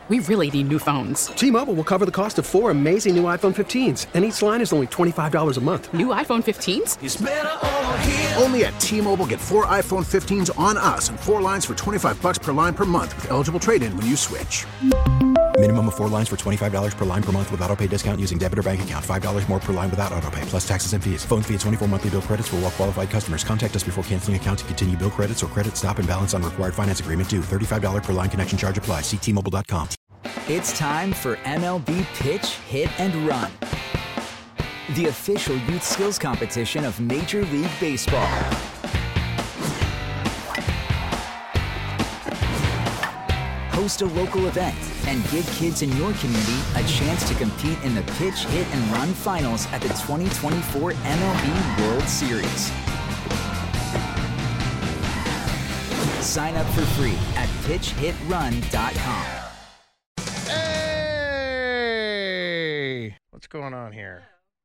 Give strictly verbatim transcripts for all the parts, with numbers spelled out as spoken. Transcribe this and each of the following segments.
we really need new phones. T-Mobile will cover the cost of four amazing new iPhone fifteens, and each line is only twenty-five dollars a month. New iPhone fifteens? It's better over here. Only at T-Mobile, get four iPhone fifteens on us and four lines for twenty-five dollars per line per month with eligible trade-in when you switch. Minimum of four lines for twenty-five dollars per line per month with autopay discount using debit or bank account. five dollars more per line without autopay, plus taxes and fees. Phone fee at twenty-four monthly bill credits for well-qualified customers. Contact us before canceling account to continue bill credits or credit stop and balance on required finance agreement due. thirty-five dollars per line connection charge applies. See T Mobile dot com. It's time for M L B Pitch, Hit, and Run, the official youth skills competition of Major League Baseball. Host a local event and give kids in your community a chance to compete in the Pitch, Hit, and Run finals at the twenty twenty-four M L B World Series. Sign up for free at pitch hit run dot com. Hey! What's going on here?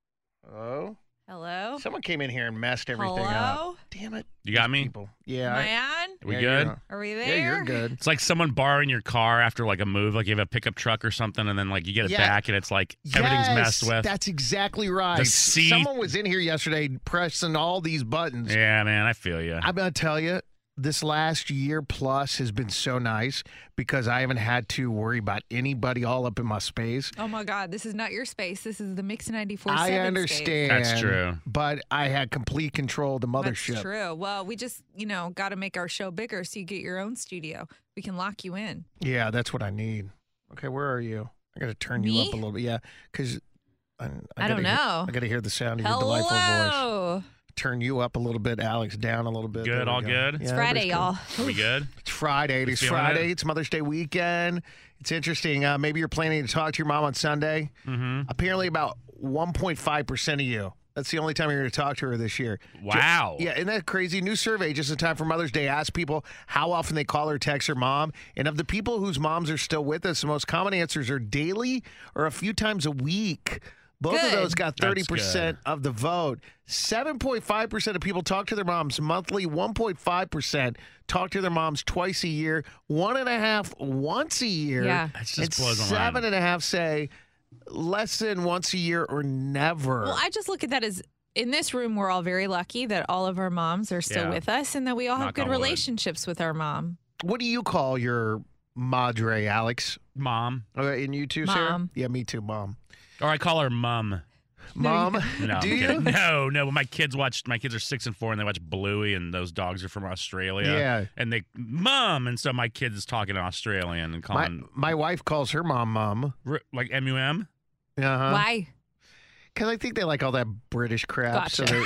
Hello? Hello? Someone came in here and messed everything Hello? up. Damn it. You got These me? People. Yeah. Am I- I on? Are we yeah, good? you're- Are we there? Yeah, you're good. It's like someone borrowing your car after like a move, like you have a pickup truck or something, and then like you get it Yeah. back and it's like everything's Yes, messed with. That's exactly right. The seat- Someone was in here yesterday pressing all these buttons. Yeah, man, I feel you. I'm going to tell you, this last year plus has been so nice because I haven't had to worry about anybody all up in my space. Oh my God, this is not your space. This is the Mix ninety-four I seven understand. That's true. But I had complete control of the mothership. That's true. Well, we just, you know, got to make our show bigger so you get your own studio. We can lock you in. Yeah, that's what I need. Okay, where are you? I got to turn Me? you up a little bit. Yeah, because I, I, I don't gotta hear- know. I got to hear the sound of your delightful voice. Hello. Turn you up a little bit, Alex, down a little bit. Good, There we all go. good? It's Yeah, Friday, everybody's y'all. Are we good? It's Friday. It You is feeling Friday. it? It's Mother's Day weekend. It's interesting. Uh, maybe you're planning to talk to your mom on Sunday. Mm-hmm. Apparently, about one point five percent of you. That's the only time you're going to talk to her this year. Wow. Yeah, isn't that crazy? New survey just in time for Mother's Day asked people how often they call or text their mom. And of the people whose moms are still with us, the most common answers are daily or a few times a week. Both of Good. those got That's thirty percent of the vote. seven point five percent of people talk to their moms monthly. one point five percent talk to their moms twice a year. One and a half once a year. Yeah. That just and blows my seven mind. and a half say less than once a year or never. Well, I just look at that as in this room, we're all very lucky that all of our moms are still Yeah. with us and that we all have Knock good on wood. relationships with our mom. What do you call your madre, Alex? Mom. Okay, and you too, Sarah? Mom. Yeah, me too, Mom. Or I call her mum. Mom, No, do I'm you? kidding. No, no. My kids watch. My kids are six and four, and they watch Bluey, and those dogs are from Australia. Yeah. And they mum, and so my kids is talking Australian and My, calling my wife calls her mom, Mom. r- like M U M. Uh-huh. Why? Because I think they like all that British crap. So Gotcha. they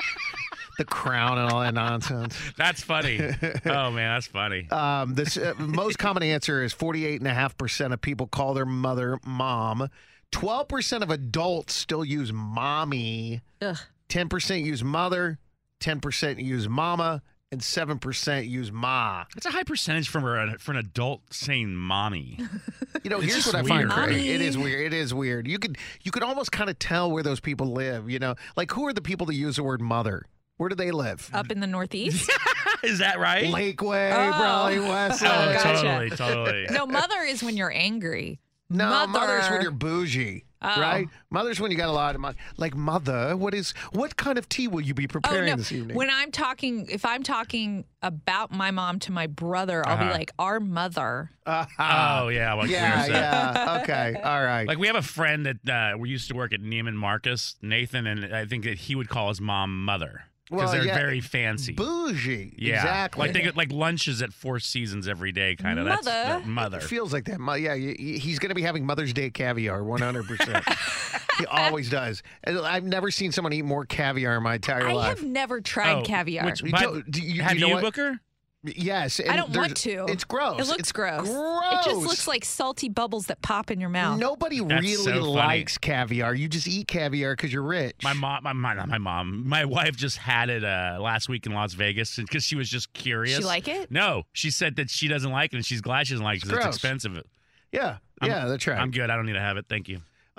the crown and all that nonsense. That's funny. Oh man, that's funny. Um, this uh, most common answer is forty-eight point five percent of people call their mother mom. twelve percent of adults still use mommy. Ugh. ten percent use mother. ten percent use mama. And seven percent use ma. That's a high percentage for an, for an adult saying "mommy." You know, It's here's just what I find weird. great. It Mommy. is weird. It is weird. You could you could almost kind of tell where those people live. You know, like who are the people that use the word mother? Where do they live? Up in the Northeast? Is that right? Lakeway, Oh. probably Westlake. Oh, gotcha. totally, totally. No, mother is when you're angry. No, Mother. mother's when you're bougie, Oh. right? Mother's when you got a lot of money. Like mother, what is what kind of tea will you be Oh, preparing no. this evening? When I'm talking, if I'm talking about my mom to my brother, I'll Uh-huh. be like, our mother. Uh-huh. Oh yeah, like we were yeah, saying. yeah. Okay, all right. Like we have a friend that uh, we used to work at Neiman Marcus, Nathan, and I think that he would call his mom mother because Well, they're yeah. very fancy. Bougie, Yeah, exactly. like they get like lunches at Four Seasons every day, kind of. That's Mother. that mother. It feels like that. Mo- Yeah, y- y- he's going to be having Mother's Day caviar, one hundred percent. He always does. And I've never seen someone eat more caviar in my entire I life. have never tried Oh, caviar. which- You but don't- do you- have you know you, what? Booker? Yes. and I don't there's- want to. It's gross. It looks It's gross. gross. It just looks like salty bubbles that pop in your mouth. Nobody That's really so funny. likes caviar. You just eat caviar because you're rich. My mom, my, my, not my mom, my wife just had it uh, last week in Las Vegas because she was just curious. She like it? No, she said that she doesn't like it and she's glad she doesn't like it because it's gross. expensive. Yeah. I'm- Yeah, that's right. I'm good. I don't need to have it. Thank you.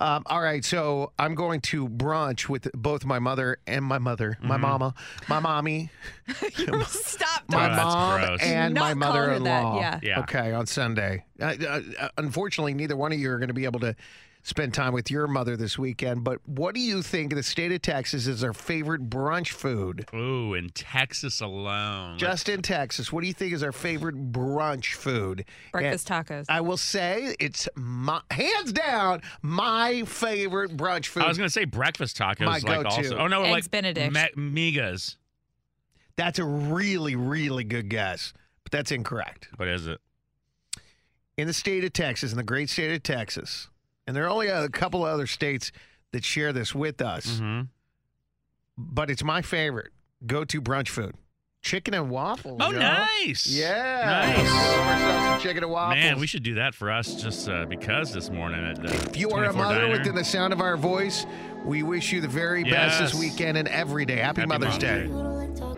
Um, all right, so I'm going to brunch with both my mother and my mother, my Mm-hmm. mama, my mommy, Stop. my Oh, that's mom, gross. and Do my not call her that, mother-in-law. yeah. Yeah. Okay, on Sunday. Uh, uh, unfortunately, neither one of you are going to be able to spend time with your mother this weekend. But what do you think the state of Texas is our favorite brunch food? Ooh, in Texas alone. Just in Texas, what do you think is our favorite brunch food? Breakfast And tacos. I will say it's my, hands down my favorite brunch food. I was going to say breakfast tacos. My like go-to. also. Oh, no, Eggs like Benedict. me- migas. That's a really, really good guess, but that's incorrect. What is it? In the state of Texas, in the great state of Texas, and there are only a couple of other states that share this with us, Mm-hmm. but it's my favorite go-to brunch food. Chicken and waffles. Oh, yo. nice. Yeah. Nice. Give ourselves some chicken and waffles. Man, we should do that for us just uh, because this morning at uh, If you are a twenty-four mother Diner. within the sound of our voice, we wish you the very best this Yes. weekend and every day. Happy, Happy Mother's Mom's Day. Day.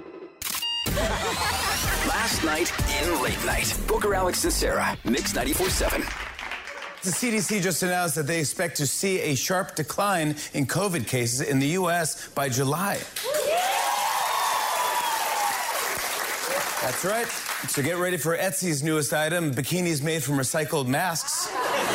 Last night in Late Night. Booker, Alex, and Sarah. Mix ninety-four point seven. The C D C just announced that they expect to see a sharp decline in COVID cases in the U S by July. That's right. So get ready for Etsy's newest item, bikinis made from recycled masks.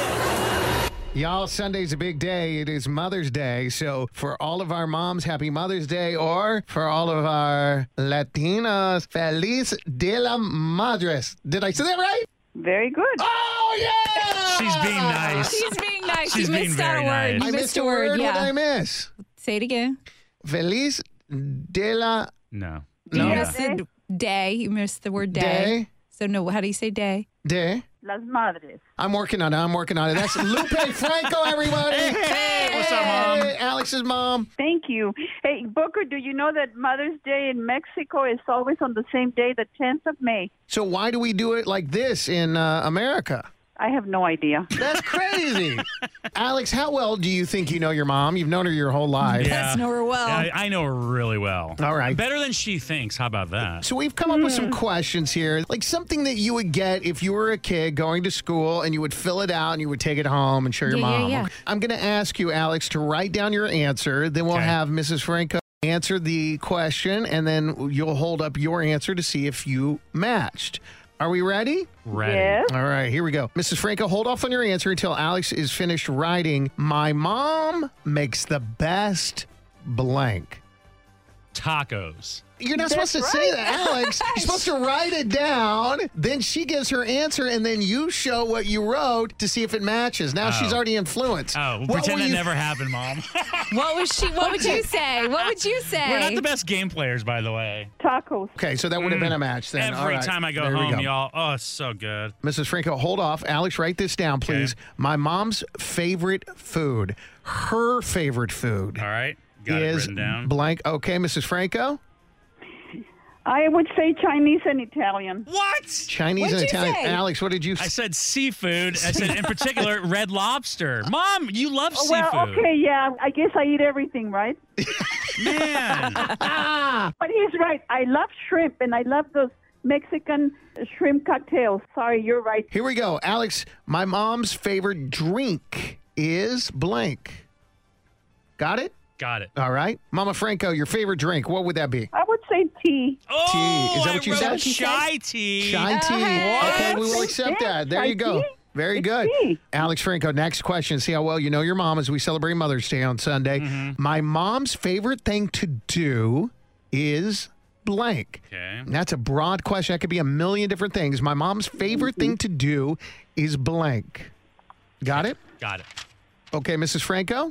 Y'all, Sunday's a big day. It is Mother's Day. So for all of our moms, happy Mother's Day. Or for all of our Latinas, Feliz de la Madres. Did I say that right? Very good. Oh, yeah! She's being nice. She's being nice. She's you being missed out very a word. nice. You I missed, missed a word. What did Yeah. I miss? Say it again. Feliz de la No. You No. missed the day. You missed the word day. Day. So no. How do you say day? de. Las Madres. I'm working on it. I'm working on it. That's Lupe Franco, everybody. Hey, what's up, Mom? Hey, Alex's mom. Thank you. Hey, Booker, do you know that Mother's Day in Mexico is always on the same day, the tenth of May? So why do we do it like this in uh, America? I have no idea. That's crazy. Alex, how well do you think you know your mom? You've known her your whole life. Yeah. know her well. Yeah, I I know her really well. All right. Better than she thinks. How about that? So we've come up with some questions here, like something that you would get if you were a kid going to school and you would fill it out and you would take it home and show your Yeah, yeah, mom. yeah. I'm going to ask you, Alex, to write down your answer. Then we'll Okay. have Missus Franco answer the question, and then you'll hold up your answer to see if you matched. Are we ready? Ready. Yes. All right, here we go. Missus Franco, hold off on your answer until Alex is finished writing. My mom makes the best blank. Tacos. You're not That's supposed to say right. that, Alex. You're supposed to write it down. Then she gives her answer, and then you show what you wrote to see if it matches. Now she's Oh. already influenced. Oh, What pretend were that you- never happened, Mom. What was she? What would you say? What would you say? We're not the best game players, by the way. Tacos. Okay, so that would have been a match then. All Every right. time I go There we home, y'all, oh, it's so good. Missus Franco, hold off. Alex, write this down, please. My mom's favorite food, her favorite food All right. Got is it written down. blank. Okay, Missus Franco? I would say Chinese and Italian. What? Chinese What'd and you Italian. say? Alex, what did you I say? said seafood. I said, in particular, red lobster. Mom, you love Oh, seafood. well, okay, yeah. I guess I eat everything, right? Man. But he's right. I love shrimp, and I love those Mexican shrimp cocktails. Sorry, you're right. Here we go. Alex, my mom's favorite drink is blank. Got it? Got it. All right. Mama Franco, your favorite drink, what would that be? I would say tea. Oh, Is that I what you wrote said? Chai tea. Chai tea. What? Okay, we will accept Yeah, that. There chai you go. tea. Very It's good. tea. Alex Franco, next question. See how well you know your mom as we celebrate Mother's Day on Sunday. Mm-hmm. My mom's favorite thing to do is blank. Okay. And that's a broad question. That could be a million different things. My mom's favorite thing to do is blank. Got it? Got it. Okay, Missus Franco?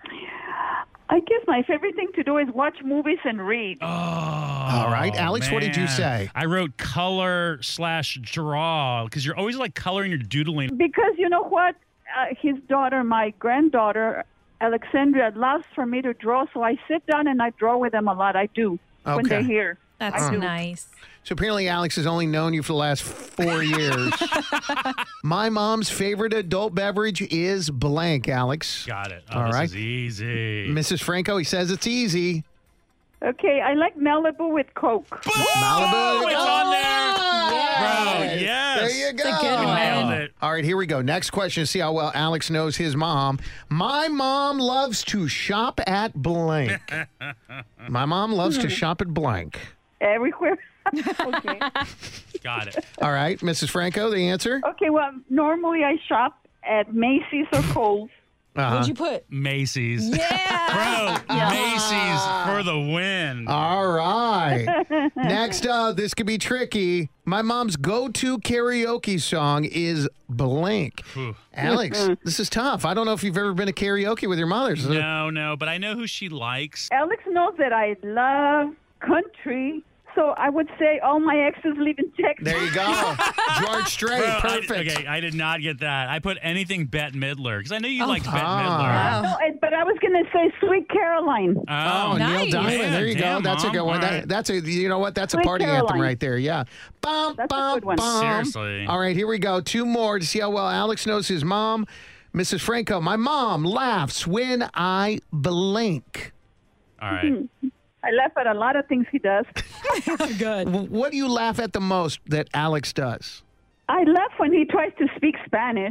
I guess my favorite thing to do is watch movies and read. Oh, All right. Alex, what did you man. say? I wrote color slash draw because you're always like coloring or doodling. Because you know what? Uh, his daughter, my granddaughter, Alexandria, loves for me to draw, so I sit down and I draw with them a lot. I do when Okay. they're here. That's I do. nice. So apparently Alex has only known you for the last four years. My mom's favorite adult beverage is blank, Alex. Got it. Oh, All this right. is easy. Missus Franco, he says it's easy. Okay, I like Malibu with Coke. Malibu. it's on there. Bro, Yes. yes. There you go. It's a good You one. nailed it. All right, here we go. Next question. See how well Alex knows his mom. My mom loves to shop at blank. My mom loves to shop at blank. Everywhere. Okay. Got it. All right, Missus Franco, the answer? Okay, well, normally I shop at Macy's or Kohl's. Uh-huh. What'd you put? Macy's. Yeah. Bro, Macy's for the win. All right. Next up, this could be tricky. My mom's go-to karaoke song is blank. Whew. Alex, this is tough. I don't know if you've ever been to karaoke with your mothers. No, no, but I know who she likes. Alex knows that I love country, so I would say all my exes live in Texas. There you go. George Strait, Bro, I- perfect. okay, I did not get that. I put anything Bette Midler because I knew you Oh. liked Bette Ah. Midler. No, I- but I was going to say Sweet Caroline. Oh, Oh, Neil nice. Diamond. Yeah, there you damn, go. That's a Mom. good one. All That, right. that's a you know what? That's a Sweet party anthem Caroline. right there. Yeah. Bum, That's a bum, good one. bum. Seriously. All right, here we go. Two more to see how well Alex knows his mom. Missus Franco, my mom laughs when I blink. All right. I laugh at a lot of things he does. Good. W- What do you laugh at the most that Alex does? I laugh when he tries to speak Spanish.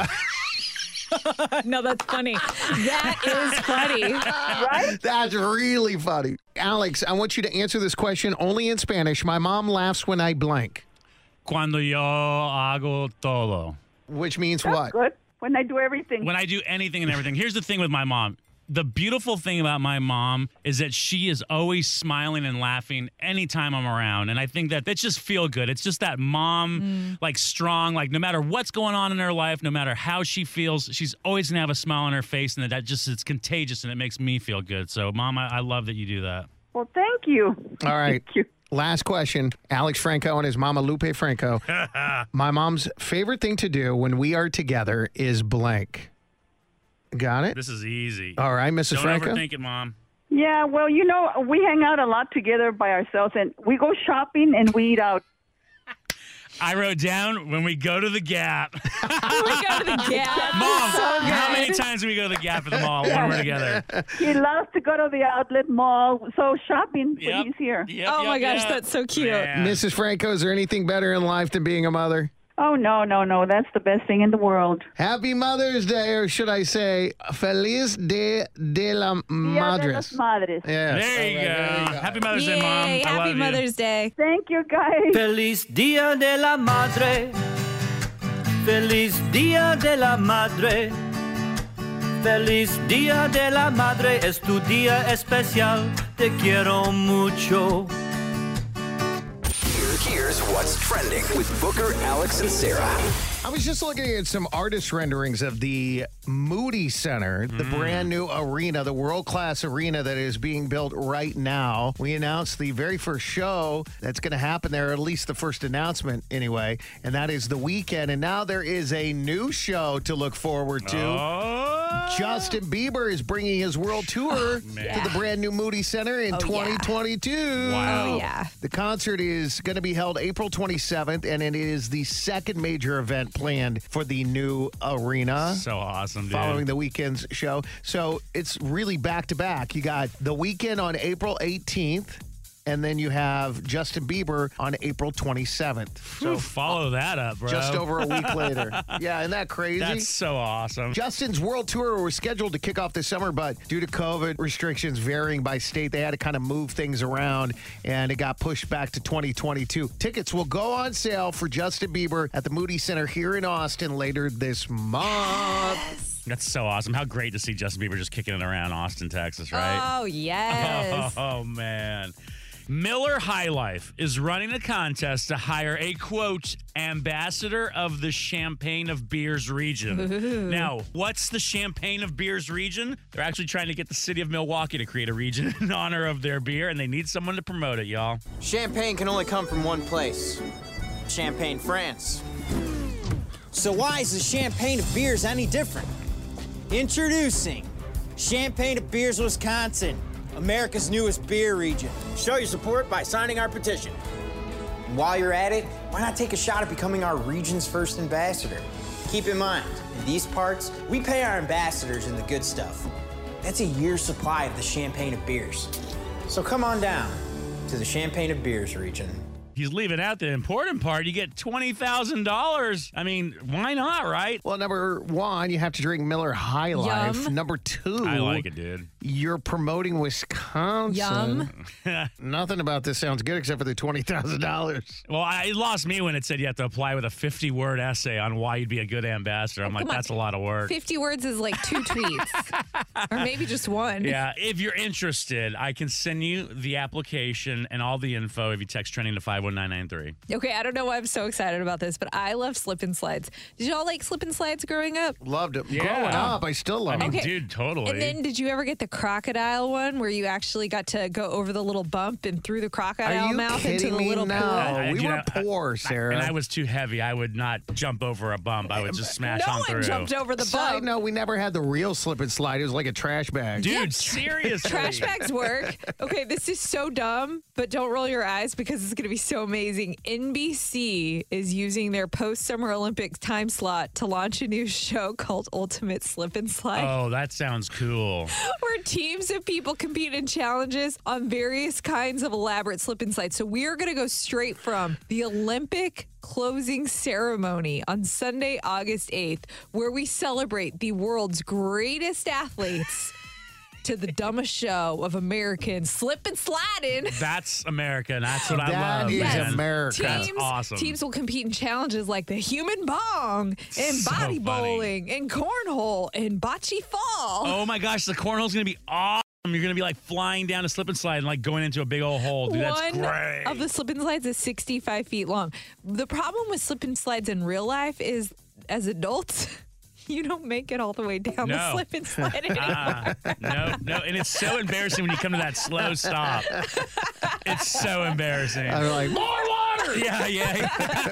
No, that's funny. That is funny. Right? That's really funny. Alex, I want you to answer this question only in Spanish. My mom laughs when I blank, Cuando yo hago todo. which means That's what? good. When I do everything. When I do anything and everything. Here's the thing with my mom. The beautiful thing about my mom is that she is always smiling and laughing anytime I'm around. And I think that that's just feel good. It's just that mom, like strong, like no matter what's going on in her life, no matter how she feels, she's always going to have a smile on her face. And that, that just, it's contagious and it makes me feel good. So, Mom, I, I love that you do that. Well, thank you. All right. Thank you. Last question. Alex Franco and his mama Lupe Franco. My mom's favorite thing to do when we are together is blank. Got it? This is easy. All right, Missus Don't Franco. overthink it, Mom. Yeah, well, you know, we hang out a lot together by ourselves, and we go shopping and we eat out. I wrote down when we go to the Gap. We go to the Gap. Mom, So how many good. times do we go to the Gap at the mall when we're together? He loves to go to the outlet mall, so shopping when Yep. he's here. Yep, Oh yep, my gosh, yep. that's so cute. Yeah. Missus Franco, is there anything better in life than being a mother? Oh, no, no, no. That's the best thing in the world. Happy Mother's Day, or should I say, Feliz Dia de la Dia de Madres. las Madres. Yes. There you, All right, there go. you go. Happy Mother's Yay, Day, Mom. I happy love you. Mother's Day. Thank you, guys. Feliz Día de la Madre. Feliz Día de la Madre. Feliz Día de la Madre. Es tu día especial. Te quiero mucho. Here, here's what's trending with Booker, Alex, and Sarah. I was just looking at some artist renderings of the Moody Center, the brand new arena, the world-class arena that is being built right now. We announced the very first show that's going to happen there, or at least the first announcement anyway, and that is The Weeknd. And now there is a new show to look forward to. Oh. Justin Bieber is bringing his world tour man. to the brand new Moody Center in Oh, yeah. twenty twenty-two. Wow. Oh, yeah. The concert is going to be held April twenty-seventh, and it is the second major event planned for the new arena. So awesome, dude. Following the Weeknd's show. So it's really back to back. You got The Weeknd on April eighteenth, and then you have Justin Bieber on April twenty-seventh. So follow that up, bro. Just over a week later. Yeah, isn't that crazy? That's so awesome. Justin's world tour was scheduled to kick off this summer, but due to COVID restrictions varying by state, they had to kind of move things around, and it got pushed back to twenty twenty-two. Tickets will go on sale for Justin Bieber at the Moody Center here in Austin later this month. That's so awesome. How great to see Justin Bieber just kicking it around Austin, Texas, right? Oh, yes. Oh, man. Miller High Life is running a contest to hire a, quote, ambassador of the Champagne of Beers region. Ooh. Now, what's the Champagne of Beers region? They're actually trying to get the city of Milwaukee to create a region in honor of their beer, and they need someone to promote it, y'all. Champagne can only come from one place. Champagne, France. So why is the Champagne of Beers any different? Introducing Champagne of Beers, Wisconsin, America's newest beer region. Show your support by signing our petition. And while you're at it, why not take a shot at becoming our region's first ambassador? Keep in mind, in these parts, we pay our ambassadors in the good stuff. That's a year's supply of the Champagne of Beers. So come on down to the Champagne of Beers region. He's leaving out the important part. You get twenty thousand dollars. I mean, why not, right? Well, number one, you have to drink Miller High Life. Yum. Number two, I like it, dude. You're promoting Wisconsin. Yum. Nothing about this sounds good except for the twenty thousand dollars. Well, I, it lost me when it said you have to apply with a fifty-word essay on why you'd be a good ambassador. I'm like, Come on. that's a lot of work. fifty words is like two tweets. Or maybe just one. Yeah, if you're interested, I can send you the application and all the info if you text trending to five one nine nine three. Okay, I don't know why I'm so excited about this, but I love slip and slides. Did y'all like slip and slides growing up? Loved it. Yeah. Growing up, I still love I mean, it. Okay. dude, totally. And then did you ever get the crocodile one where you actually got to go over the little bump and through the crocodile Are you mouth into kidding the me? little No, pool? I- we you were know, I- poor, Sarah. and I was too heavy. I would not jump over a bump. I would just smash no on one through. jumped over the Side bump. note, we never had the real slip and slide. It was like a trash bag. Dude, Yeah, seriously. Trash bags work. Okay, this is so dumb, but don't roll your eyes because it's going to be so amazing. N B C is using their post-Summer Olympics time slot to launch a new show called Ultimate Slip and Slide, Oh, that sounds cool. where teams of people compete in challenges on various kinds of elaborate slip and slides. So we are going to go straight from the Olympic closing ceremony on Sunday, August eighth, where we celebrate the world's greatest athletes, to the dumbest show of American slip and sliding. That's America, and that's what I That love. is man. America. That's Teams, awesome. teams will compete in challenges like the human bong and So body funny. bowling and cornhole and bocce fall. Oh my gosh, the cornhole's gonna be awesome. You're gonna be like flying down a slip and slide and like going into a big old hole. Dude, that's One great. of the slip and slides is sixty-five feet long. The problem with slip and slides in real life is, as adults, you don't make it all the way down the No. slip and slide anymore. Uh, no, no, and it's so embarrassing when you come to that slow stop. It's so embarrassing. I'm like, more water! Yeah, yeah.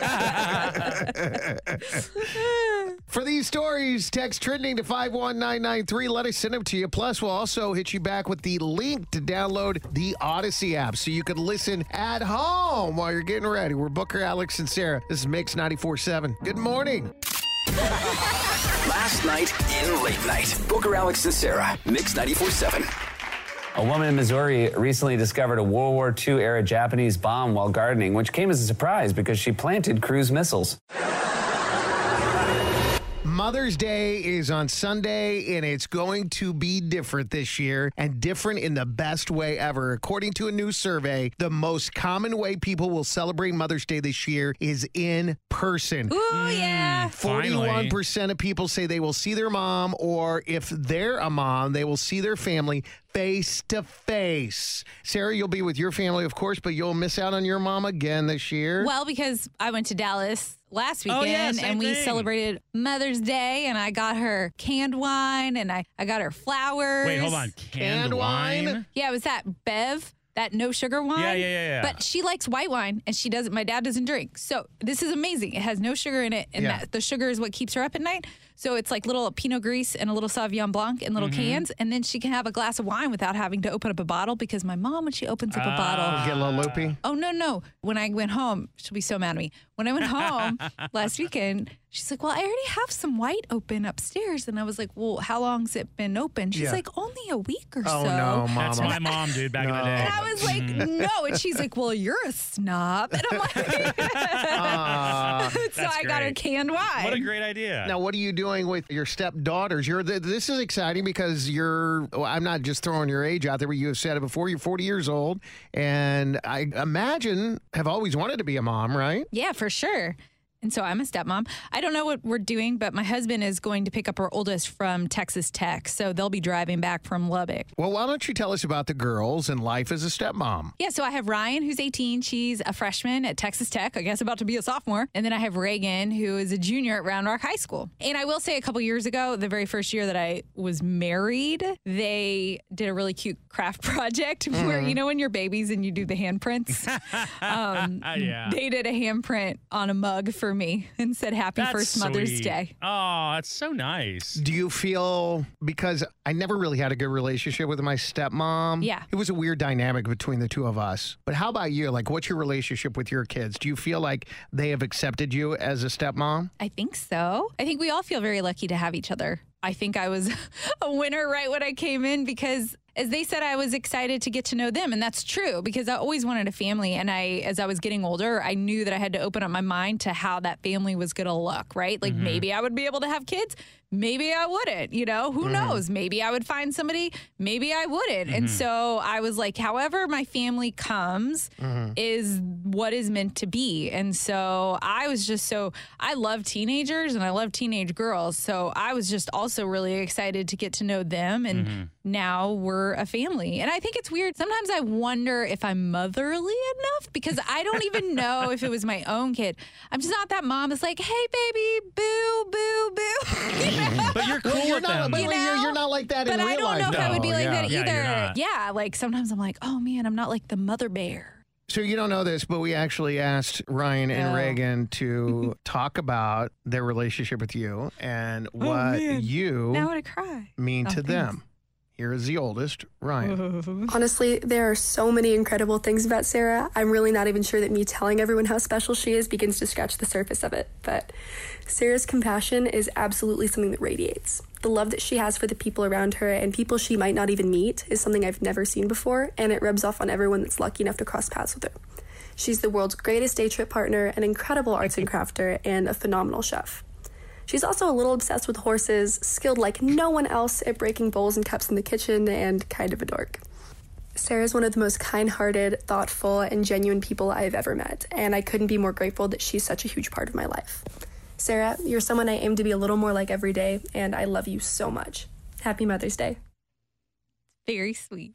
For these stories, text trending to five one nine nine three. Let us send them to you. Plus, we'll also hit you back with the link to download the Odyssey app so you can listen at home while you're getting ready. We're Booker, Alex, and Sarah. This is Mix ninety-four seven. Good morning. Last night in Late Night. Booker, Alex, and Sarah. Mix ninety-four seven. A woman in Missouri recently discovered a World War Two era Japanese bomb while gardening, which came as a surprise because she planted cruise missiles. Mother's Day is on Sunday, and it's going to be different this year, and different in the best way ever. According to a new survey, the most common way people will celebrate Mother's Day this year is in person. Ooh, yeah. forty-one percent of people say they will see their mom, or if they're a mom, they will see their family face to face. Sarah, you'll be with your family, of course, but you'll miss out on your mom again this year. Well, because I went to Dallas last Oh, weekend yeah, same and we thing. celebrated Mother's Day, and I got her canned wine and I, I got her flowers. Wait, hold on. Canned, Canned wine? wine? Yeah, it was that Bev, that no sugar wine. Yeah, yeah, yeah, yeah. But she likes white wine and she doesn't. My dad doesn't drink. So this is amazing. It has no sugar in it, and Yeah. that, the sugar is what keeps her up at night. So it's like little Pinot Gris and a little Sauvignon Blanc in little Mm-hmm. cans, and then she can have a glass of wine without having to open up a bottle, because my mom, when she opens up a bottle, Get a little loopy. oh, no, no. When I went home, she'll be so mad at me. When I went home last weekend, she's like, well, I already have some white open upstairs. And I was like, well, how long's it been open? She's Yeah. like, only a week or Oh, so. no, mama. That's my mom, dude, back in the No. day. And I was like, no. And she's like, well, you're a snob. And I'm like, Uh, so That's I got her great. canned wine. What a great idea. Now, what are you doing with your stepdaughters? You're th- this is exciting because you're. Well, I'm not just throwing your age out there, but you have said it before. You're forty years old, and I imagine have always wanted to be a mom, right? Yeah, for sure. And so I'm a stepmom. I don't know what we're doing, but my husband is going to pick up our oldest from Texas Tech. So they'll be driving back from Lubbock. Well, why don't you tell us about the girls and life as a stepmom? Yeah, so I have Ryan, who's eighteen. She's a freshman at Texas Tech, I guess about to be a sophomore. And then I have Reagan, who is a junior at Round Rock High School. And I will say a couple years ago, the very first year that I was married, they did a really cute craft project where, you know, when you're babies and you do the handprints? um, Yeah. They did a handprint on a mug for me and said, happy That's first Mother's sweet. Day. Oh, that's so nice. Do you feel, because I never really had a good relationship with my stepmom. Yeah. It was a weird dynamic between the two of us. But how about you? Like, what's your relationship with your kids? Do you feel like they have accepted you as a stepmom? I think so. I think we all feel very lucky to have each other. I think I was a winner right when I came in because as they said, I was excited to get to know them. And that's true because I always wanted a family. And I, as I was getting older, I knew that I had to open up my mind to how that family was going to look, right? Like Mhm. maybe I would be able to have kids. Maybe I wouldn't, you know, who Mhm. knows? Maybe I would find somebody, maybe I wouldn't. And Mhm. so I was like, however my family comes Mhm. is what is meant to be. And so I was just so, I love teenagers and I love teenage girls. So I was just also really excited to get to know them. And Mhm. now we're a family. And I think it's weird. Sometimes I wonder if I'm motherly enough because I don't even know if it was my own kid. I'm just not that mom that's like, hey, baby, boo, boo, boo. But you're cool Well, you're with not, them. but You wait, you're, know? you're not like that But in I real don't life. know if I would be No, like yeah. that Yeah, either. you're not. Yeah, like sometimes I'm like, oh man, I'm not like the mother bear. So you don't know this, but we actually asked Ryan and No. Reagan to talk about their relationship with you and Oh, what man. you Now I want to cry. mean Oh, to thanks. them. Here is the oldest, Ryan. Honestly, there are so many incredible things about Sarah. I'm really not even sure that me telling everyone how special she is begins to scratch the surface of it. But Sarah's compassion is absolutely something that radiates. The love that she has for the people around her and people she might not even meet is something I've never seen before, and it rubs off on everyone that's lucky enough to cross paths with her. She's the world's greatest day trip partner, an incredible arts and crafter, and a phenomenal chef. She's also a little obsessed with horses, skilled like no one else at breaking bowls and cups in the kitchen, and kind of a dork. Sarah's one of the most kind-hearted, thoughtful, and genuine people I've ever met, and I couldn't be more grateful that she's such a huge part of my life. Sarah, you're someone I aim to be a little more like every day, and I love you so much. Happy Mother's Day. Very sweet.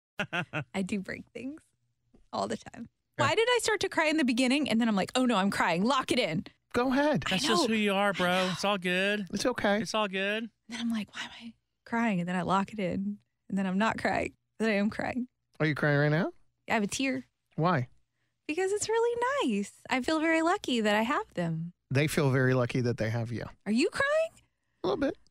I do break things all the time. Why did I start to cry in the beginning? And then I'm like, oh no, I'm crying. Lock it in. Go ahead. That's I just know. who you are, bro. It's all good. It's okay. It's all good. And then I'm like, why am I crying? And then I lock it in. And then I'm not crying. Then I am crying. Are you crying right now? I have a tear Why? because it's really nice. I feel very lucky that I have them. They feel very lucky that they have you. Are you crying? A little bit.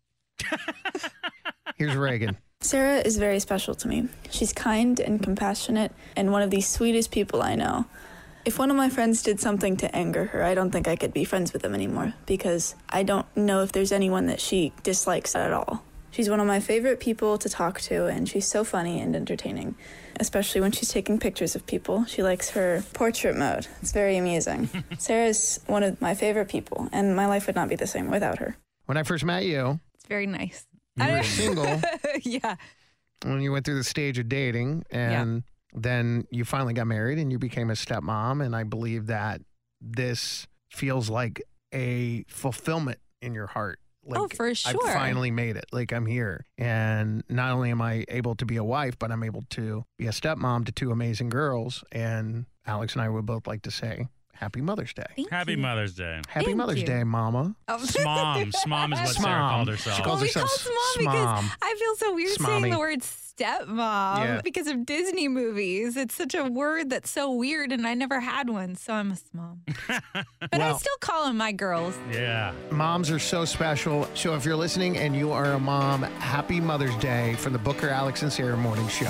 Here's Reagan. Sarah is very special to me. She's kind and compassionate and one of the sweetest people I know. If one of my friends did something to anger her, I don't think I could be friends with them anymore because I don't know if there's anyone that she dislikes at all. She's one of my favorite people to talk to, and she's so funny and entertaining, especially when she's taking pictures of people. She likes her portrait mode. It's very amusing. Sarah's one of my favorite people, and my life would not be the same without her. When I first met you, It's very nice. you were single Yeah. when you went through the stage of dating, and then you finally got married and you became a stepmom. And I believe that this feels like a fulfillment in your heart. Like, Oh, for sure. I finally made it. Like, I'm here. And not only am I able to be a wife, but I'm able to be a stepmom to two amazing girls. And Alex and I would both like to say, Happy Mother's Day. Happy Mother's Day. Happy Thank Mother's you. Day, Mama. Oh. Smom. Smom is what Sarah Smom. called herself. She calls Well, we herself call Smom because Smom. I feel so weird saying Smommy. the word stepmom Yeah. because of Disney movies. It's such a word that's so weird, and I never had one, so I'm a smom. But I Well- still call them my girls. Yeah. Moms are so special. So if you're listening and you are a mom, happy Mother's Day from the Booker, Alex, and Sarah Morning Show.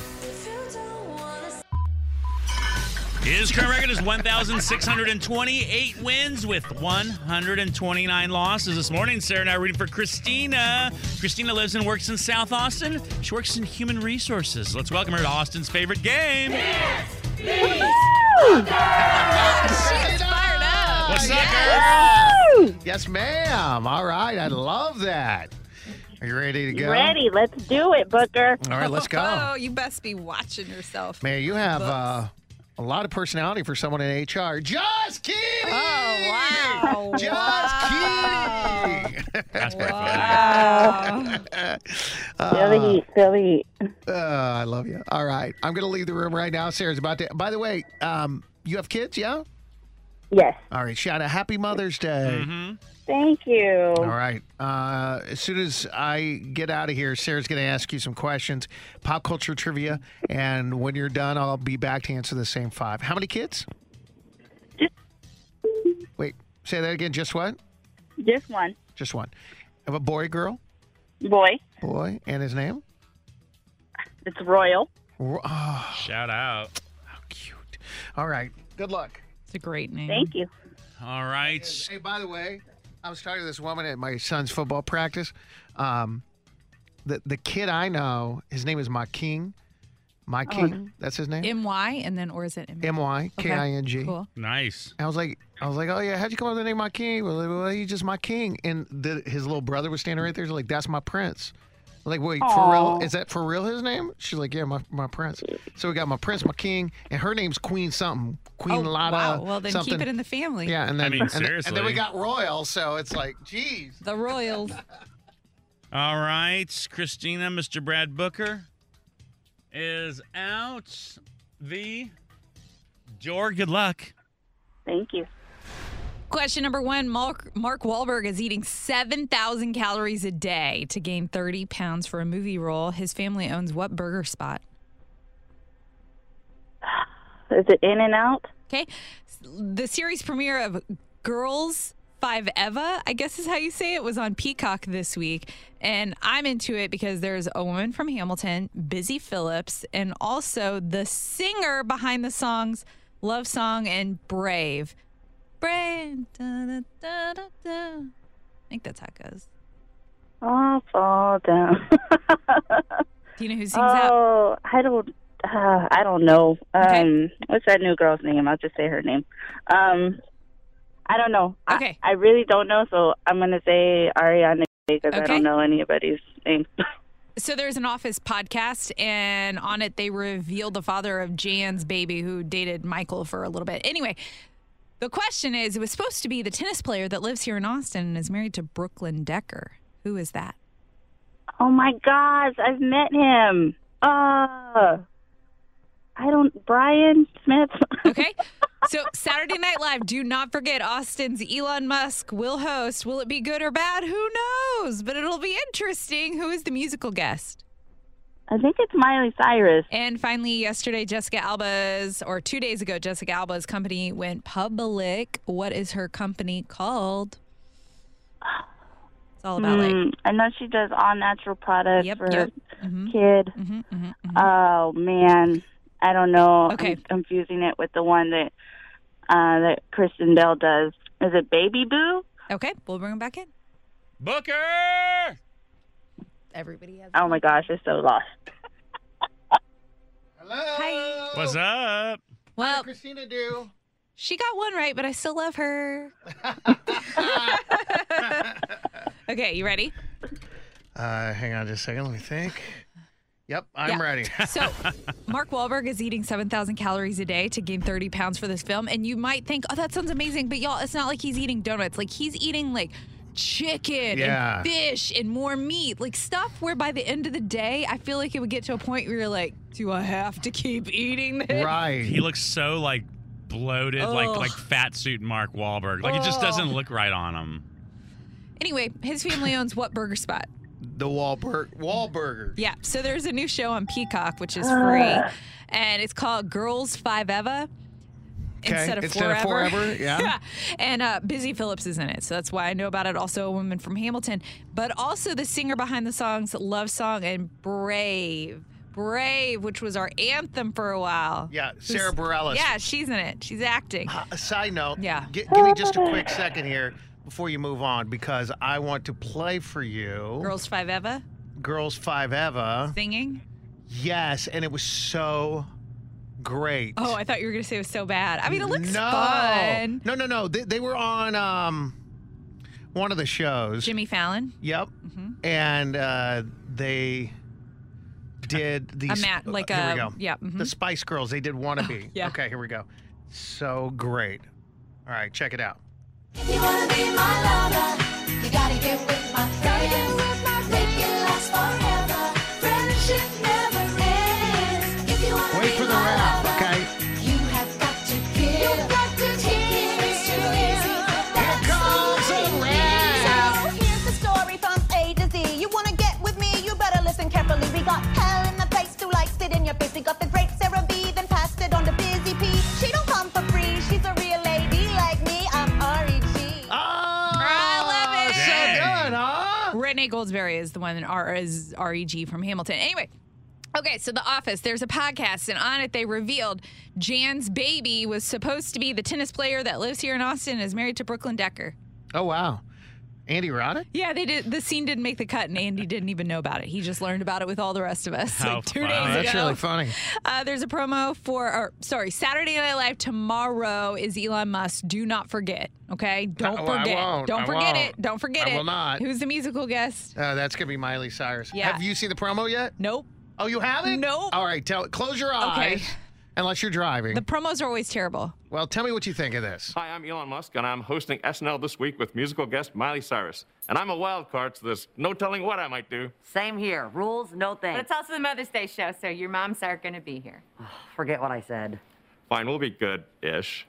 His current record is one thousand six hundred twenty-eight wins with one hundred twenty-nine losses. This morning, Sarah and I are reading for Christina. Christina lives and works in South Austin. She works in human resources. Let's welcome her to Austin's favorite game. She's fired up. What's up, Yes. Yes, ma'am. All right. I love that. Are you ready to go? Ready. Let's do it, Booker. All right, let's go. Oh, you best be watching yourself. Man, you have uh, a lot of personality for someone in H R. Just kidding! Oh, wow. Just Wow. kidding! That's pretty Wow. Uh, Billy, Billy. uh, I love you. All right. I'm going to leave the room right now. Sarah's about to. By the way, um, you have kids, yeah? Yes. All right. Shout out Happy Mother's Day. Mm-hmm. Thank you. All right. Uh, as soon as I get out of here, Sarah's going to ask you some questions, pop culture trivia, and when you're done, I'll be back to answer the same five. How many kids? Wait, say that again. Just what? Just one. Just one. Have a boy, girl? Boy. Boy. And his name? It's Royal. Ro- Oh, Shout out. all right. Good luck. It's a great name. Thank you. All right. Hey, by the way, I was talking to this woman at my son's football practice. Um, the the kid I know, his name is My King. My King. That's his name. M Y and then or is it M M Y K I N G. Cool. Nice. I was like, I was like, oh yeah, how'd you come up with the name My King? Well, well he's just my king. And the, his little brother was standing right there. He's like, that's my prince. I'm like, wait, for real? Is that for real his name? She's like, yeah, my, my prince. So we got my prince, my king, and her name's Queen something. Queen Oh, Lotta. wow. Well, then something. keep it in the family. Yeah, and then I mean, and then- seriously. and then we got Royal, so it's like, geez. The Royals. All right, Christina, Mister Brad Booker is out the door. Good luck. Thank you. Question number one, Mark, Mark Wahlberg is eating seven thousand calories a day to gain thirty pounds for a movie role. His family owns what burger spot? Is it In and Out? Okay. The series premiere of Girls Five Eva, I guess is how you say it, was on Peacock this week. And I'm into it because there's a woman from Hamilton, Busy Phillips, and also the singer behind the songs Love Song and Brave. Brave. Da, da, da, da, da. I think that's how it goes. Oh, fall down. Do you know who sings that? Oh, I don't. Uh, I don't know. Um, Okay. What's that new girl's name? I'll just say her name. Um, I don't know. Okay. I, I really don't know, so I'm gonna say Ariana because I Okay. don't know anybody's name. So there's an Office podcast, and on it they revealed the father of Jan's baby who dated Michael for a little bit. Anyway, the question is, it was supposed to be the tennis player that lives here in Austin and is married to Brooklyn Decker. Who is that? Oh my gosh, I've met him. Uh, I don't. Brian Smith. Okay. So Saturday Night Live, do not forget Austin's Elon Musk will host. Will it be good or bad? Who knows? But it'll be interesting. Who is the musical guest? I think it's Miley Cyrus. And finally, yesterday, Jessica Alba's, or two days ago, Jessica Alba's company went public. What is her company called? It's all about like. Mm, I know she does all natural products Yep, for yep. her Mhm. kid. Mhm, mhm, mhm. Oh man, I don't know. Okay. I'm confusing it with the one that uh, that Kristen Bell does. Is it Baby Boo? Okay, we'll bring him back in. Booker! Everybody has. Oh my gosh, I'm so lost. Hi. What's up? Well, Christina do? She got one right, but I still love her. Okay, you ready? Uh, hang on just a second. Let me think. Yep, I'm Yeah. ready. So, Mark Wahlberg is eating seven thousand calories a day to gain thirty pounds for this film. And you might think, oh, that sounds amazing. But y'all, it's not like he's eating donuts. Like, he's eating, like, chicken Yeah. and fish and more meat. Like, stuff where by the end of the day, I feel like it would get to a point where you're like, do I have to keep eating this? Right. He looks so like bloated, like Ugh. like fat suit Mark Wahlberg. Like it just doesn't Ugh. look right on him. Anyway, his family owns what burger spot? The Wahlberg Wahlburger. Yeah, so there's a new show on Peacock, which is free, and it's called Girls Five Eva. Okay, Instead of instead of forever. forever, yeah. And uh, Busy Phillips is in it, so that's why I know about it. Also, a woman from Hamilton, but also the singer behind the songs Love Song and Brave. Brave, which was our anthem for a while. Yeah, Sarah Who's- Bareilles. Yeah, she's in it. She's acting. Uh, a side note. Yeah. gi- give me just a quick second here before you move on because I want to play for you. Girls Five Eva Girls Five Eva. singing. Yes, and it was so great. Oh, I thought you were going to say it was so bad. I mean, it looks no. fun. No, no, no. They, they were on um, one of the shows. Jimmy Fallon. Yep. Mm-hmm. And uh, they did these. A mat- like uh, here a- we go. yeah, mhm. The Spice Girls. They did Wannabe. Yeah. Okay, here we go. So great. All right, check it out. If you wanna be my lover, you gotta get with my friends. Make it last forever. Friendship never ends. If you wanna Wait be for the my rap, lover, okay? you have got to give. You've got to give. It's too easy. Here comes a rap. So here's the story from A to Z. You wanna get with me? You better listen carefully. We got hell in the place to like sit in your face. We got the great Sarah B, then passed it on to Busy P. She don't come for free. She's a real lady like me. I'm R E G. I love it. So good, huh? Renee Goldsberry is the one that R is R E G from Hamilton. Anyway, okay, so The Office, there's a podcast, and on it they revealed Jan's baby was supposed to be the tennis player that lives here in Austin and is married to Brooklyn Decker. Oh, wow. Andy Roddick? Yeah, they did. The scene didn't make the cut, and Andy didn't even know about it. He just learned about it with all the rest of us How like two funny. days Oh, ago. that's really funny. Uh, there's a promo for, or sorry, Saturday Night Live tomorrow is Elon Musk. Do not forget, okay? Don't Oh, I forget. won't. Don't I forget won't. it. Don't forget I it. will not. Who's the musical guest? Uh, that's going to be Miley Cyrus. Yeah. Have you seen the promo yet? Nope. Oh, you haven't? Nope. All right, tell close your eyes. Okay. Unless you're driving. The promos are always terrible. Well, tell me what you think of this. Hi, I'm Elon Musk, and I'm hosting S N L this week with musical guest Miley Cyrus. And I'm a wild card, so there's no telling what I might do. Same here. Rules, no thanks. But it's also the Mother's Day show, so your moms aren't going to be here. Forget what I said. Fine, we'll be good-ish.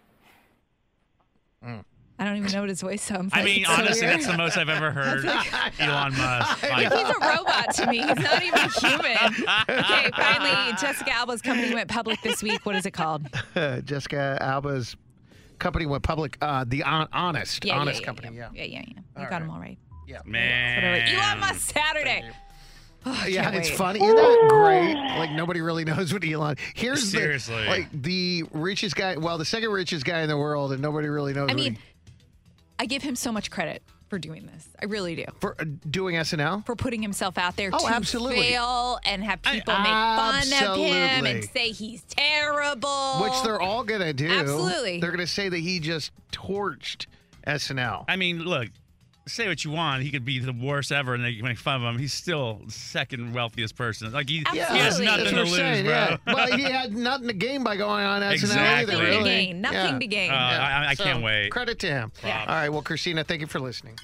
I don't even know what his voice sounds like. I mean, It's so honestly, weird. that's the most I've ever heard Elon Musk. Like, He's a robot to me. He's not even human. Okay, finally, Jessica Alba's company went public this week. What is it called? Jessica Alba's company went public. Uh, the Hon- Honest. Yeah, yeah, honest yeah, company, yeah. Yeah, yeah, yeah. You All got them all right. Yeah. Man. Whatever. Elon Musk Saturday. Oh, I Yeah, can't it's wait. funny. Isn't that great? Like, nobody really knows what Elon... Here's Seriously. the... Like, the richest guy... Well, the second richest guy in the world, and nobody really knows I what mean, he... I give him so much credit for doing this. I really do. For uh, doing S N L? For putting himself out there Oh, to absolutely. fail and have people make fun of him absolutely. and say he's terrible. Which they're all going to do. Absolutely. They're going to say that he just torched S N L. I mean, look, say what you want. He could be the worst ever, and they can make fun of him. He's still the second wealthiest person. Like he, he has nothing That's to what I'm lose, saying, bro. yeah. Well, he had nothing to gain by going on S N L Exactly. either, Nothing to really. gain, nothing to gain. Uh, I, I So, can't wait. Credit to him. Yeah. All right, well, Christina, thank you for listening.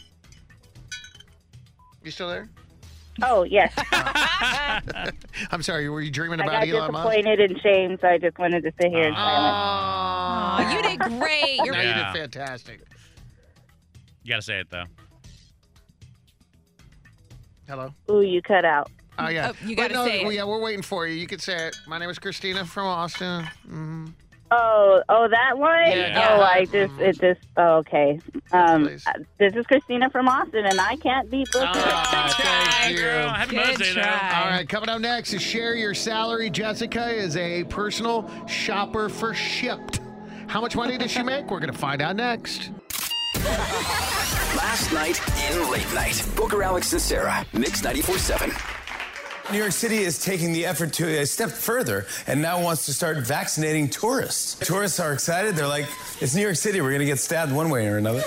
You still there? Oh, yes. I'm sorry, were you dreaming I about got Elon Musk? disappointed and shamed, so I just wanted to sit here in silence. Aw, you did great. You're No, you Yeah. did fantastic. You got to say it, though. Hello? Ooh, you cut out. Oh, yeah. Oh, you Wait, gotta no, say it. Yeah, we're waiting for you. You can say it. My name is Christina from Austin. Mm-hmm. Oh, oh, that one? Yeah. Oh, I just, it just, oh, okay. Um, Please. uh, this is Christina from Austin, and I can't beat Booker. Ah, thank you. Girl, happy Good Mother's Day, though. try. All right, coming up next is Share Your Salary. Jessica is a personal shopper for Shipped. How much money does she make? We're going to find out next. Last night in Late Night. Booker, Alex, and Sarah. Mix ninety-four seven. New York City is taking the effort to a step further and now wants to start vaccinating tourists. Tourists are excited. They're like, it's New York City. We're going to get stabbed one way or another.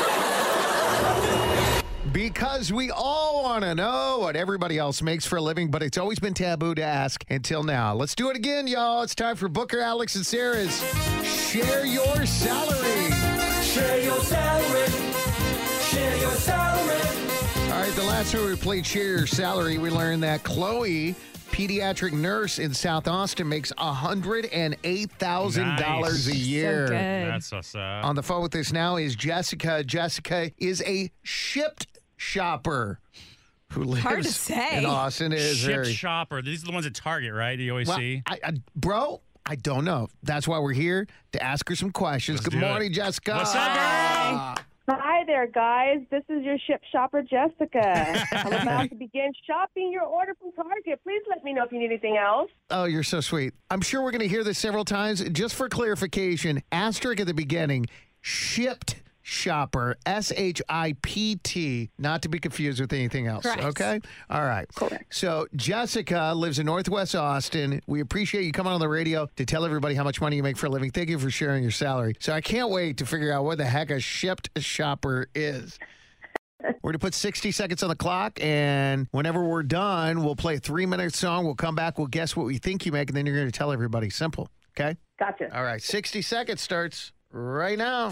Because we all want to know what everybody else makes for a living, but it's always been taboo to ask until now. Let's do it again, y'all. It's time for Booker, Alex, and Sarah's Share Your Salary. Share your salary. Share your salary. All right, the last time we played Share Your Salary, we learned that Chloe, pediatric nurse in South Austin, makes one hundred eight thousand dollars Nice. a year. So good. That's what's up. On the phone with us now is Jessica. Jessica is a Shipped shopper who lives Hard to say. in Austin. It is Shipped very, shopper. These are the ones at Target, right? You always well, see. I, I, bro, I don't know. That's why we're here, to ask her some questions. Let's Good do it. morning, Jessica. What's up, girl? Hi there, guys. This is your ship shopper, Jessica. I'm about to begin shopping your order from Target. Please let me know if you need anything else. Oh, you're so sweet. I'm sure we're going to hear this several times. Just for clarification, asterisk at the beginning, Shipped shopper, S H I P T, not to be confused with anything else. Correct. Okay? All right. Correct. So Jessica lives in Northwest Austin. We appreciate you coming on the radio to tell everybody how much money you make for a living. Thank you for sharing your salary. So I can't wait to figure out what the heck a Shipped shopper is. We're going to put sixty seconds on the clock, and whenever we're done, we'll play a three-minute song. We'll come back, we'll guess what we think you make, and then you're going to tell everybody. Simple, okay? Gotcha. All right, sixty seconds starts right now.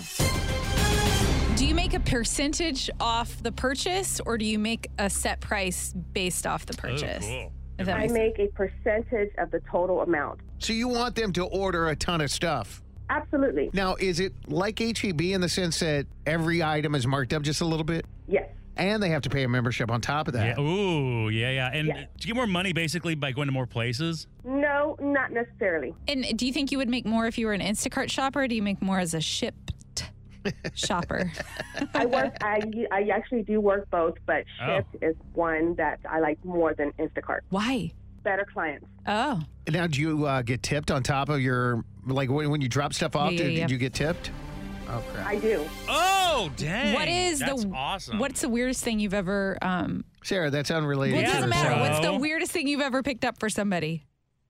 Do you make a percentage off the purchase, or do you make a set price based off the purchase? cool. If that I makes make a percentage of the total amount. So you want them to order a ton of stuff. Absolutely. Now, is it like H E B in the sense that every item is marked up just a little bit? Yes. And they have to pay a membership on top of that. Yeah. Ooh, yeah, yeah. And Yeah. do you get more money basically by going to more places? No, not necessarily. And do you think you would make more if you were an Instacart shopper, or do you make more as a Shipped shopper? I work. I, I actually do work both, but Oh. Shipt is one that I like more than Instacart. Why? Better clients. Oh. Now, do you uh, get tipped on top of your, like when, when you drop stuff off, Yeah, yeah, did, yeah. did you get tipped? Oh, crap. I do. Oh, dang. What is That's the awesome. What's the weirdest thing you've ever? Um, Sarah, that's unrelated. well, it to doesn't the matter. show. What's the weirdest thing you've ever picked up for somebody?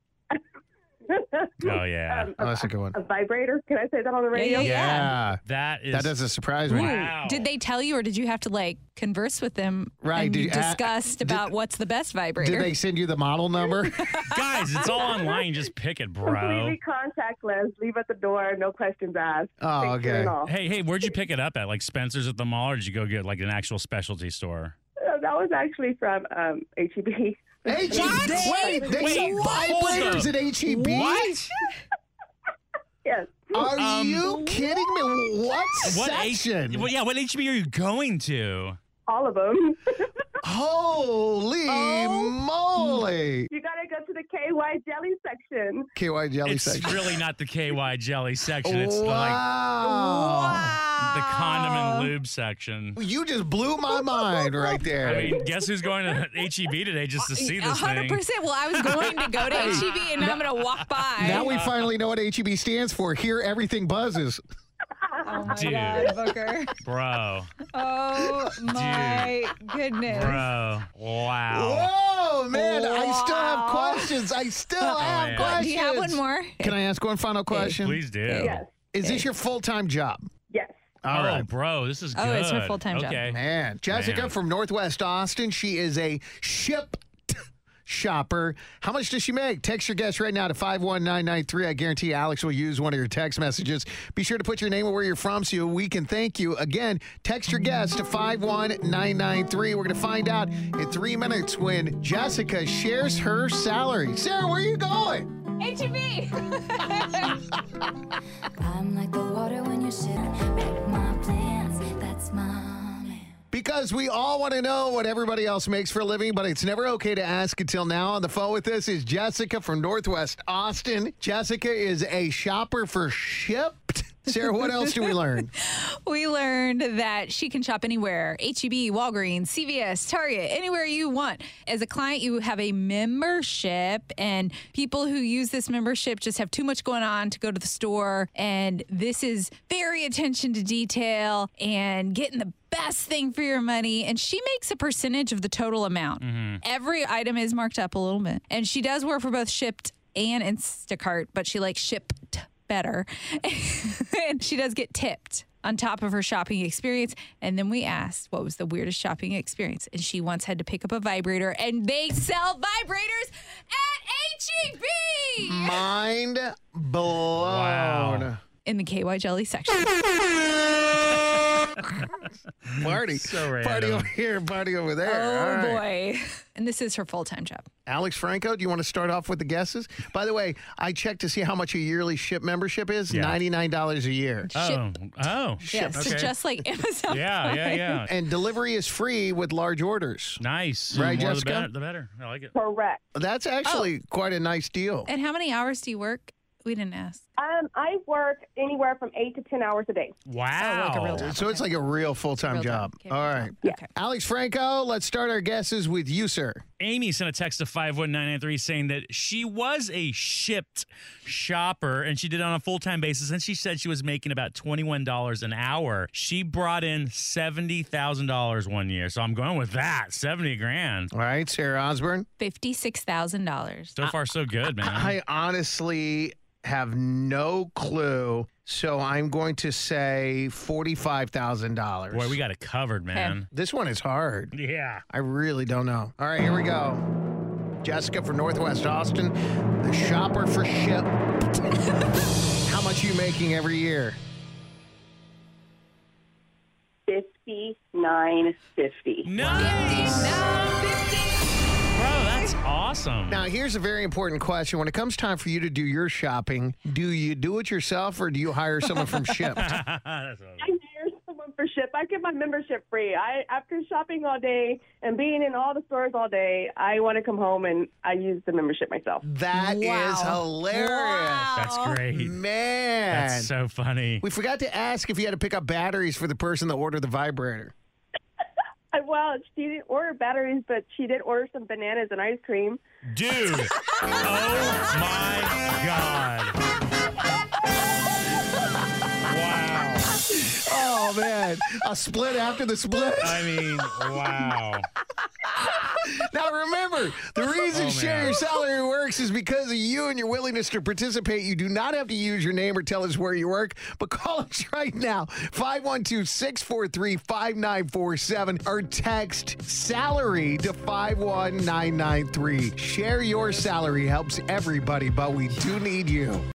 Oh, yeah. Um, Oh, that's a good one. A vibrator? Can I say that on the radio? Yeah. That is. That doesn't surprise me. Wow. Did they tell you, or did you have to like converse with them? Right, And did you you- uh, discussed did- about what's the best vibrator? Did they send you the model number? Guys, it's all online. Just pick it, bro. Completely contactless. Leave at the door. No questions asked. Oh, Picture and okay. all. Hey, hey, where'd you pick it up at? Like Spencer's at the mall, or did you go get like an actual specialty store? Uh, That was actually from um, H E B. H E B? Wait, they Wait, sell hold vibrators up. at H E B? What? Yes. Are Um, you kidding me? What, What H- section? well, yeah, what H B are you going to? All of them. Holy moly. You gotta go to the K Y jelly section. K Y jelly It's section. really not the K Y jelly section. It's wow. like the condom and lube section. You just blew my mind right there. I mean, guess who's going to H E B today just to see this one hundred thing? percent. Well, I was going to go to H E B, and now I'm going to walk by. Now we finally know what H E B stands for. Here, everything buzzes. Oh my Dude. God, Booker. Bro, Oh my goodness. bro, wow. Whoa, man. I still have questions. I still have yeah. questions. Do you have one more? Can I ask one final question? Please do. Yes. Is this your full-time job? Yes. All oh, right. bro, this is good. Oh, it's her full-time job. Okay. Man, Jessica Man. from Northwest Austin. She is a shipped shopper. How much does she make? Text your guest right now to five one nine nine three. I guarantee Alex will use one of your text messages. Be sure to put your name and where you're from so we can thank you. Again, text your guest to five one nine nine three. We're going to find out in three minutes when Jessica shares her salary. Sarah, where are you going? H E B. I'm like the water when you sit. Make my plans. That's my man. Because we all want to know what everybody else makes for a living, but it's never okay to ask until now. On the phone with us is Jessica from Northwest Austin. Jessica is a shopper for Shipped. Sarah, what else do we learn? We learned that she can shop anywhere. H E B, Walgreens, C V S, Target, anywhere you want. As a client, you have a membership, and people who use this membership just have too much going on to go to the store. And this is very attention to detail and getting the best thing for your money. And she makes a percentage of the total amount. Every item is marked up a little bit. And she does work for both Shipped and Instacart, but she likes Shipped better. And she does get tipped on top of her shopping experience. And then we asked what was the weirdest shopping experience. And she once had to pick up a vibrator, and they sell vibrators at H E B Mind blown. Wow. in the K Y jelly section. Party. So Party random. over here, party over there. Oh, All right. boy. And this is her full-time job. Alex Franco, do you want to start off with the guesses? By the way, I checked to see how much a yearly Ship membership is. Yeah. ninety-nine dollars a year. Oh, oh. Yes, Okay. just like Amazon Yeah, yeah, Prime. yeah. And delivery is free with large orders. Nice. Right, More Jessica? The better, the better. I like it. Correct. That's actually quite a nice deal. And how many hours do you work? We didn't ask. Um, I work anywhere from eight to ten hours a day. Wow. like a real job. So it's like a real full-time Real job. job. Okay, All real right. job. Okay. Alex Franco, let's start our guesses with you, sir. Amy sent a text to five one nine nine three saying that she was a Shipped shopper and she did it on a full-time basis, and she said she was making about twenty-one dollars an hour. She brought in seventy thousand dollars one year, so I'm going with that, seventy grand. All right, Sarah Osborne. fifty-six thousand dollars. So far, so good, man. I honestly have no clue, so I'm going to say forty-five thousand dollars. Boy, we got it covered, man. This one is hard. Yeah. I really don't know. All right, here we go. Jessica from Northwest Austin, the shopper for Ship. How much are you making every year? Fifty-nine fifty. Nice. Bro, that's awesome. Now, here's a very important question. When it comes time for you to do your shopping, do you do it yourself or do you hire someone from Shipped? That's awesome. I hire someone for Ship. I get my membership free. I after shopping all day and being in all the stores all day, I want to come home and I use the membership myself. That is Wow. hilarious. Wow. That's great. Man. That's so funny. We forgot to ask if you had to pick up batteries for the person that ordered the vibrator. I- Well, she didn't order batteries, but she did order some bananas and ice cream. Dude. Oh, my God. Wow. man. A split after the split. I mean, wow. Now remember, the reason Oh, Share man. Your Salary works is because of you and your willingness to participate. You do not have to use your name or tell us where you work, but call us right now, five one two, six four three, five nine four seven, or text SALARY to five one nine nine three. Share Your Salary helps everybody, but we do need you.